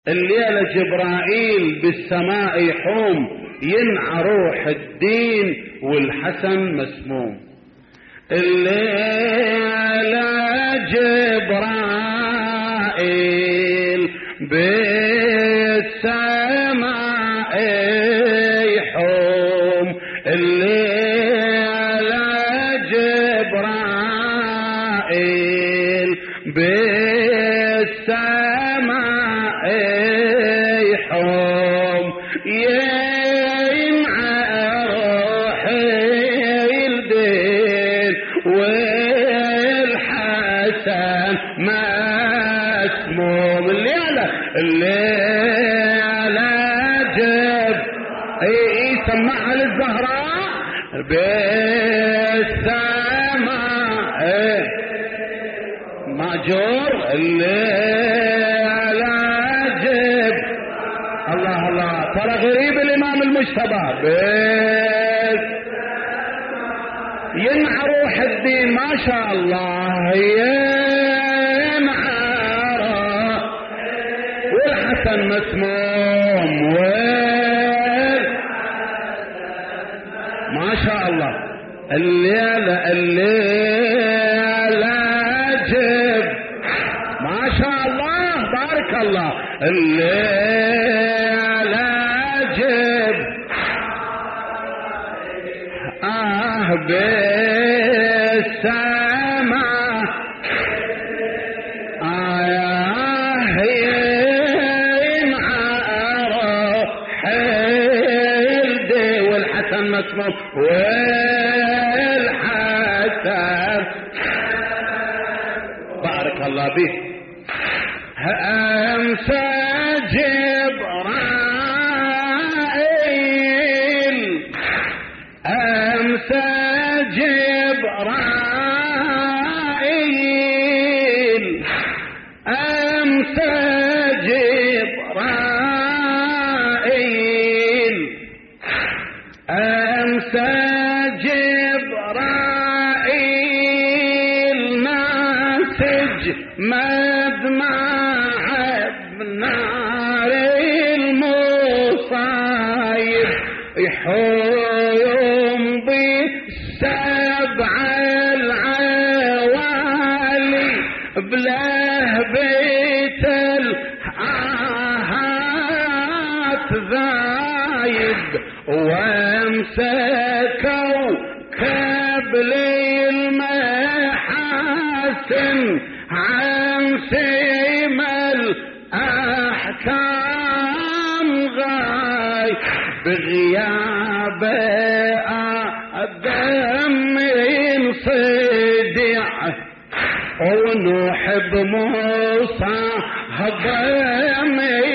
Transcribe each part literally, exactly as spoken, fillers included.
الليلة جبرائيل بالسماء يحوم، ينعى روح الدين والحسن مسموم. الليلة جبرائيل بالسماء يحوم، الليلة جبرائيل بالسماء يحوم، ينعى روح الدين والحسن مسموم. الليلة الليلة جب اي سمعها للزهراء بالسماء ماجور. الليلة جب الله الله، ترى غريب الامام المجتبى بس ينعى روح الدين ما شاء الله، ينعى والحسن مسموم ما شاء الله. الليلة الليلة جب ما شاء الله بارك الله. الليلة جب آه بالسماء آه ينعى روح الدين والحسن مسموم والحسن بارك الله به. أمسى جبرائيل أمسى جبرائيل أمسى جبرائيل أمسى جبرائيل ناسج مدمع بنار المصايب، يحوم بالسبع العوالي بلهبة الآهات ذايب، وامسكوا كبلي المحاسن عن سيم الأحكام غاي، بغياب الدم ينصدع، ونحب موسى الدم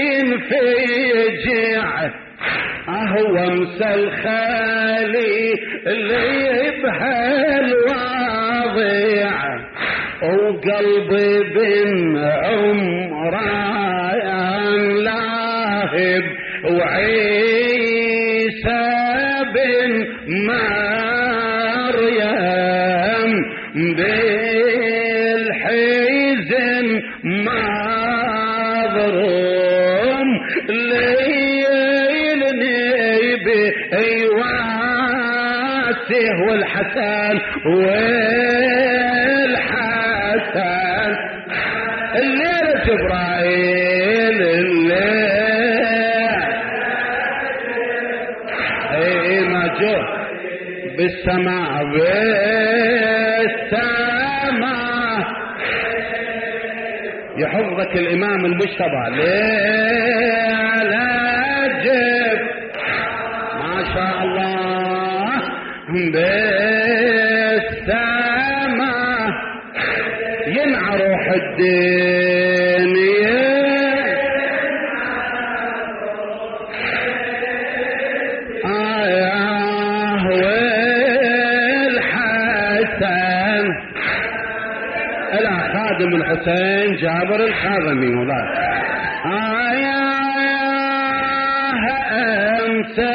ينفجع، اهو امسى الخالي اللي بهالواضع، وقلبي بن عمران لاهب، وعيسى بن مريم بالحزن مضروم، ليل نبي واسه والحسن والحسن. الليلة جبرائيل الليل اي ماجور بالسماء بالسماء، يحفظك الامام المجتبى. ليلة جب ما شاء الله بالسماء، ينعى روح الدين آه والحسن الى خادم الحسين جابر الخاذمي مولاي. آه أمسى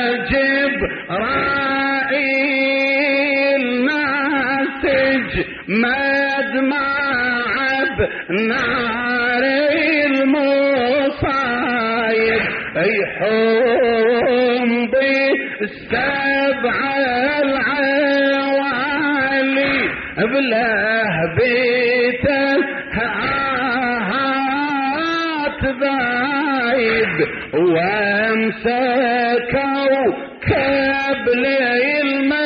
جبرائيل ناسج مدمع بنار المصاب، يحوم بالسبع العوالي بله بيته هات ذايب وامسكوا كبلي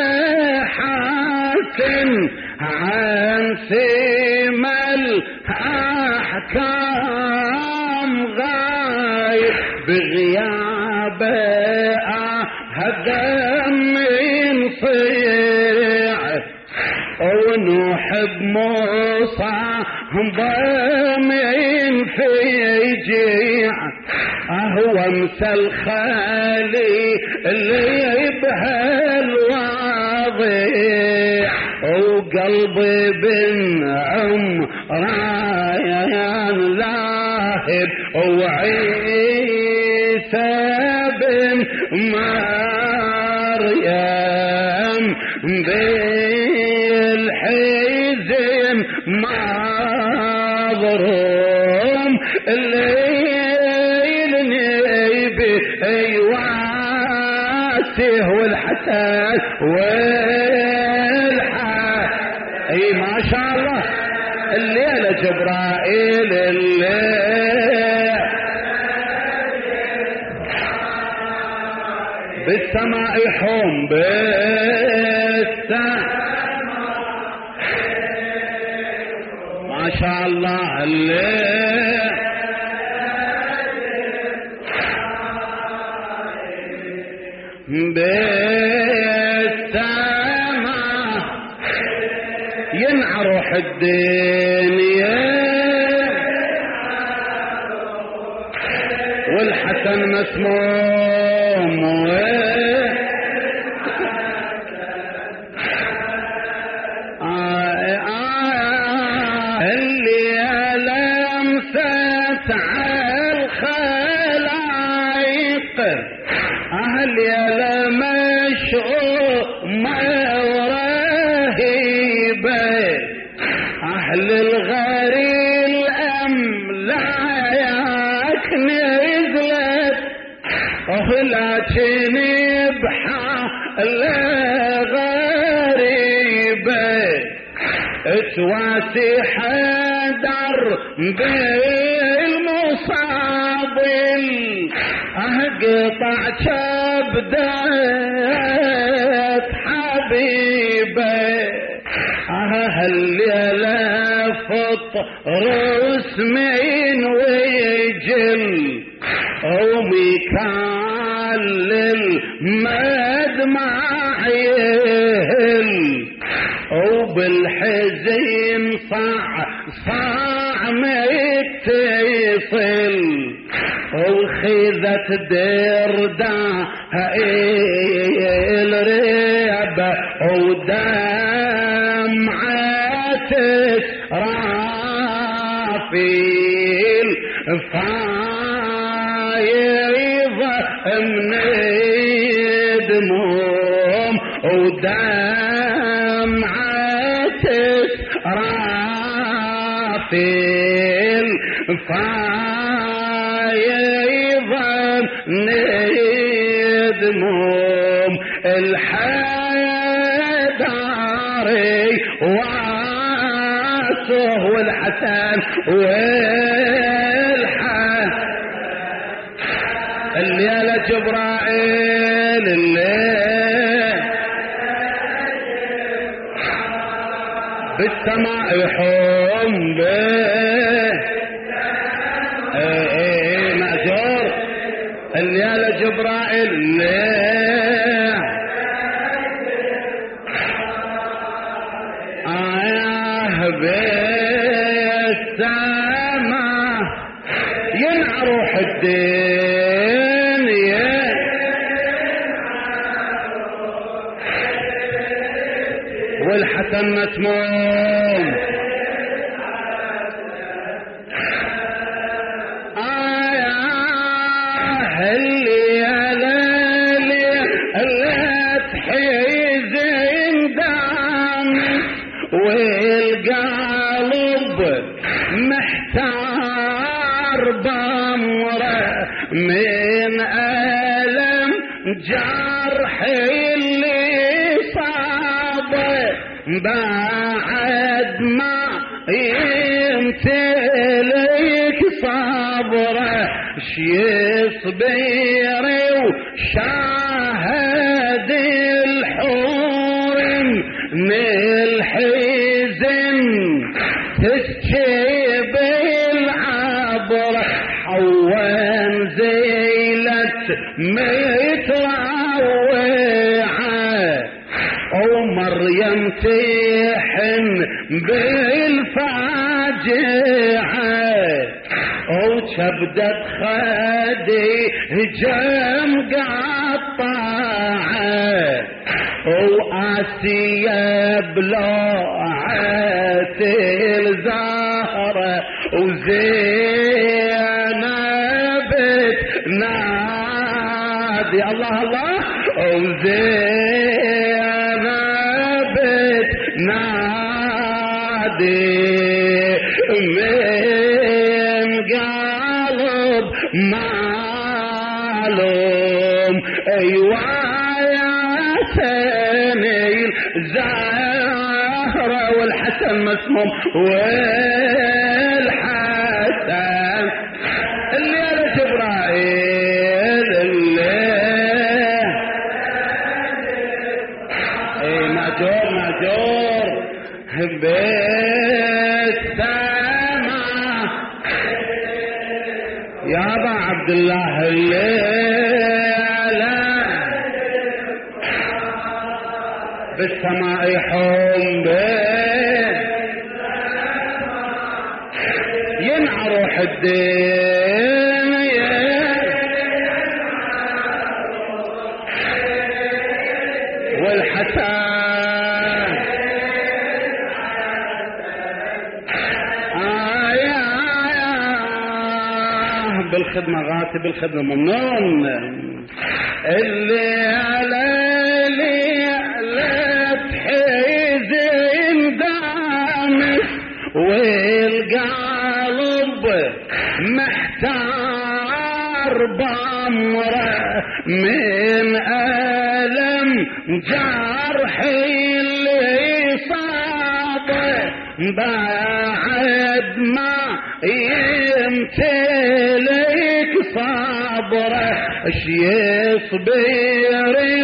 المحاسن عن سيم الأحكام غايب بغيابه هدم ينصيع ونحب موسى ضامن في يجيع هو مثل خالي اللي بهالواضيع وقلبي بن عمران لاهب وعيسى بن مريم بالحزن مضروم الليل نيبي ايواته والحسن والحسن اي ما شاء الله الليلة جبرائيل الليل بالسماء يحوم بالسماء ما شاء الله الليل بالسماء ينعرح الدنيا والحسن مسموم اللي لمست على الخلايق أهل يا لمشؤوم ورهيبة أهل الغريل أملاك نزلت لكن بحال غريبة تواسي حدر بالمصابل اقطع كبدات حبيبه الليلة فطر اسمين ويجل وميكال للمدمع يهل وبالحزين صاع صاع ما يتصل وخذت دردا الريبة ودمعة رافيل فايضة من دموم ودمعة رافيل فايضة ندموم الحيداري واسه والحسن والحسن الليلة جبرائيل الليل بالسماء يحوم به ايه مأجور الليلة جبرائيل الليل آه بالسماء ينعروح الدنيا والحسن مسموم آه اللي اللي اللي تحيزن دم والقلب محتار بامره من ألم جرح اللي صابه بعد ما يمتلك صبره شيصبري وشاهد الحور من الحزن تسكب العبره حوان زيلت متروعه ومريم تحن بالفاجعه وكبدت خدي جم قطعه وآسيا بلوعة الزهرة وزينب نادي الله الله وزينب نادي من قلب معلوم ايوه الزهرة والحسن مسموم والحسن اللي على جبرائيل اللي اي ماجور ماجور بالسماء يا ابا عبد الله اللي بالسماء حب ينعى روح الدين والحسن آية بالخدمة غاتي بالخدمة ممنون اللي على والقلب محتار بامره من ألم جرح اللي صابه بعد ما يمتلك صبره يصبري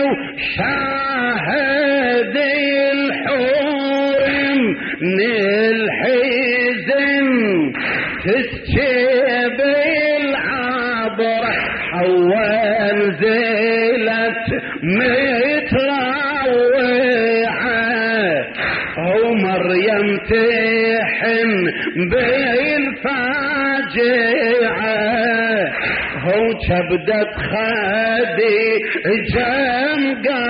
وشاهد الحور من الحزن تسكب العبره حوان زيلت متروعه ومريم تحن بالفاجعه هو كبدت خدي جم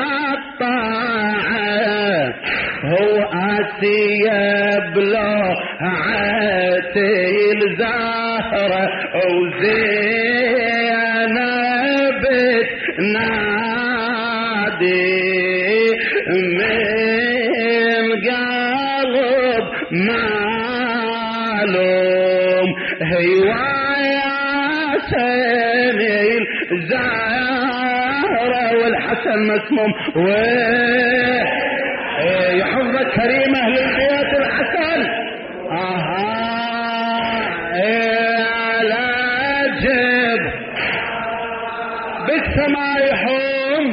قطعه هو آسيا بلوعة الزهرة وزينب نادي من قلب معلوم هوايا سني الزهرة والحسن مسموم يحفظك كريم اهل البيت الحسن اها لا جب بالسماء يحوم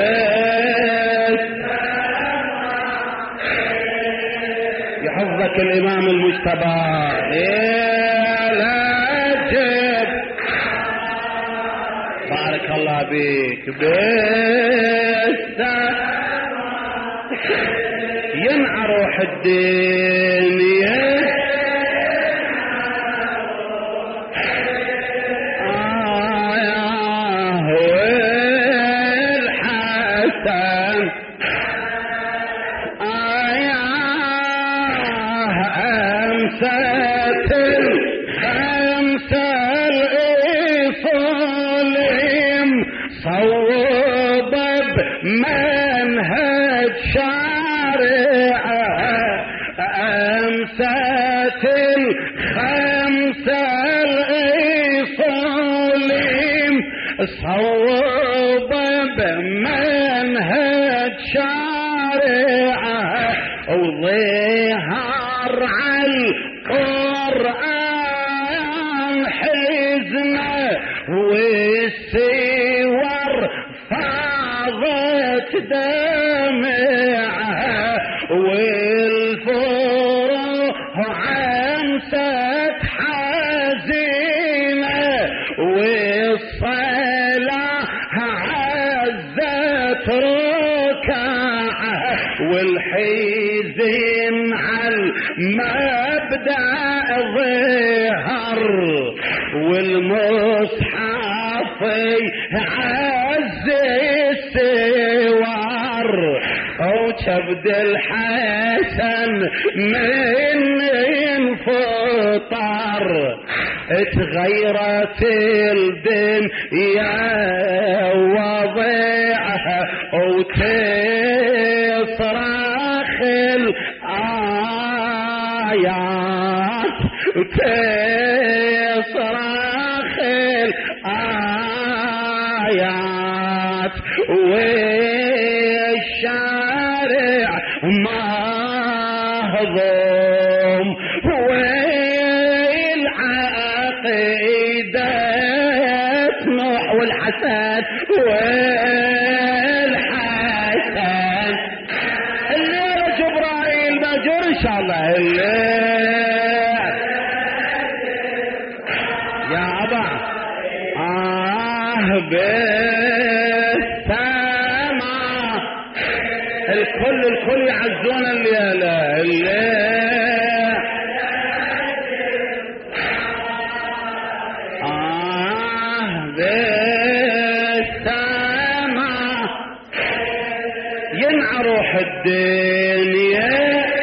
يحفظك الامام المجتبى لا جب بارك الله بك بالسماء ينعى روح الدنيا آه والحسن آه أمسات الخمسة الإصولين صوب بمنهج شارعها أمسات الخمسة الإصولين صوب بمنهج شارعه وظهر على القرآن حزنه والسور فاضت دمعه والفروح عمست حزينه والصلاة عزت ركعه والحزن على المبدأ ظهر والمصحف عز السوار وكبد الحسن من انفطر اتغيرت الدنيا وضعها وتصرخ الآيات وتصرخ الآيات والشارع مهضوم والعقيدة نوح والحسن والحسن الليلة جبرائيل ماجور ان شاء الله يا أبا آه بالسماء الكل الكل يعزون الليلة آه بالسماء ينعى روح الدنيا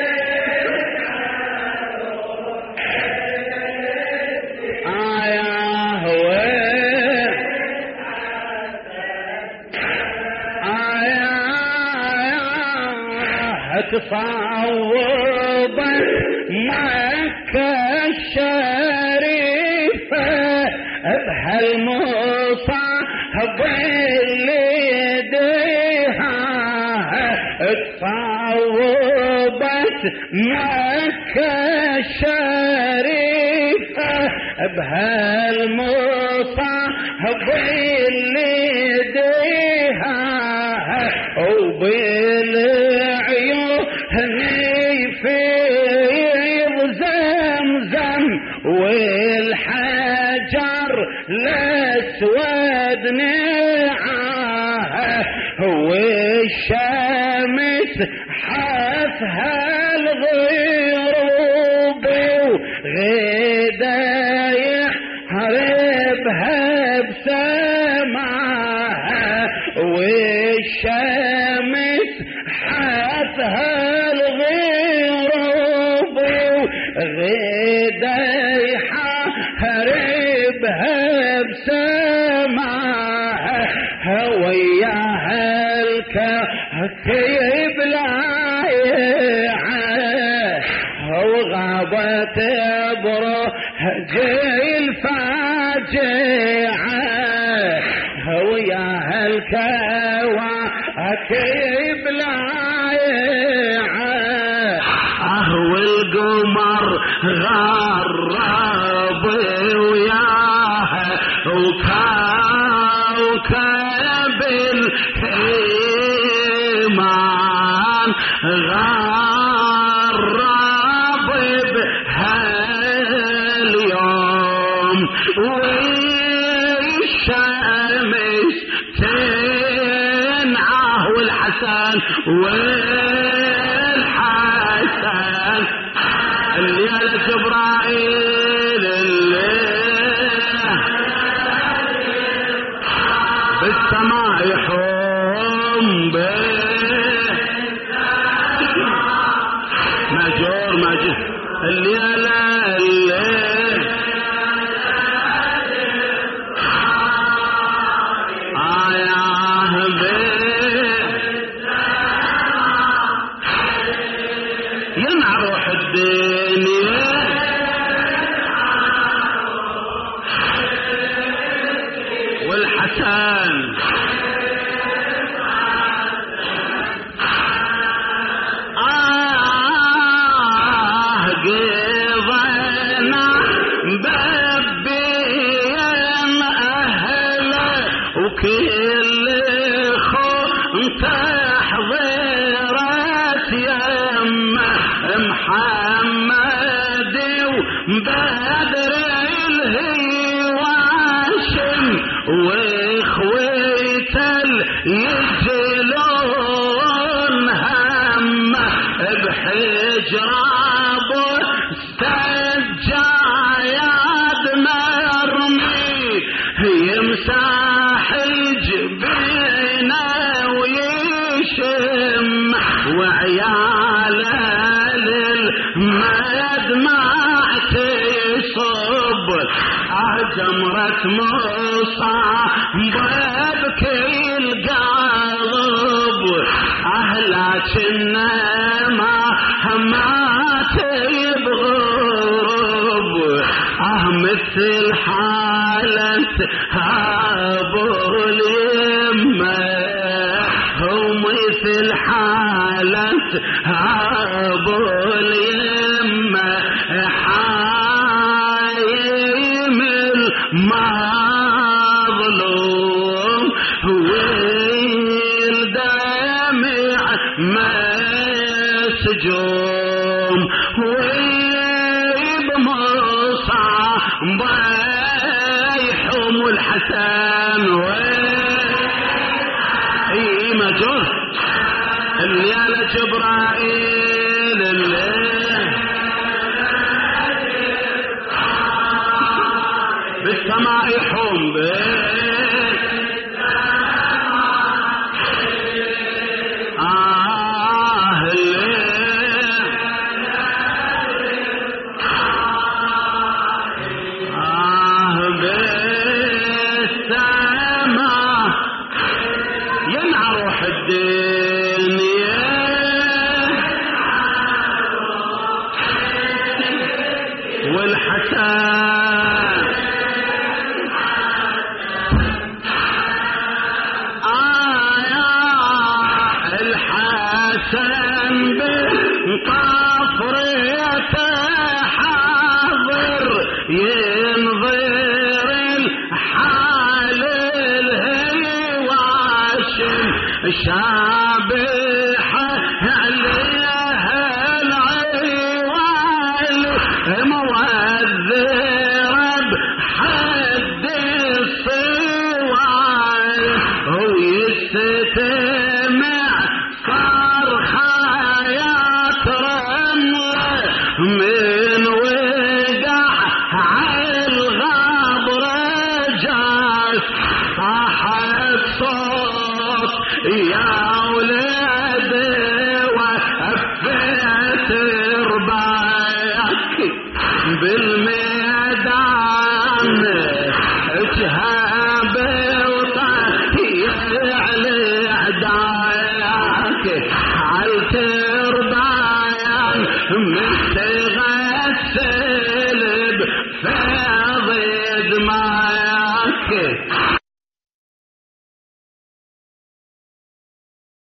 تصوبت مكة الشريفة بهالمصاحب اللي ديها تصوبت مكة الشريفة بهالمصاحب اللي ديها وبالعيون فيض زمزم والحجر الاسود نعاه والشمس حثها الغروب وغدا يحربها بسماها والشمس حثها الغروب غدا يحاربها بسماها وياها الكتيب لايعه وغابت بروج الفاجعه وياها الكواكب لايعه والقمر غرب وياها وكوكب الإيمان غرب بهاليوم والشمس تنعه والحسن والحسن الليلة جبرائيل الليل بالسماء يحوم به ماجور ماجور الليلة الليل آياه به ينعروح الدنيا الحسن آه قضينا ببيم أهله وكل خون تحضيرت يمه محمد وبدر الهواشم واخويته يجلون همه بحجر ابو السجايد مرمي يمسح جبينه ويشم وعياله للمدمع تصب جمرة مصعبة بكل قلب أهلاكنا ما همات بغرب أه مثل حالة أبو اليمة ومثل حالة أبو اليمة مظلوم والدمع مسجوم وبمصعب يحوم الحسن اي مجر الليالة جبرائيل الليل بالسماء يحوم آه الليل آه بالسماء ينعى روح الدنيا والحسن الحسن بقفريته حاضر ينظر الحال الهواشم شابحه عليها العوال موذر بحد الصوال ويستمع من وقع عالغابر جاس صاحت صوت يا ولاد وقفت رباك بالميل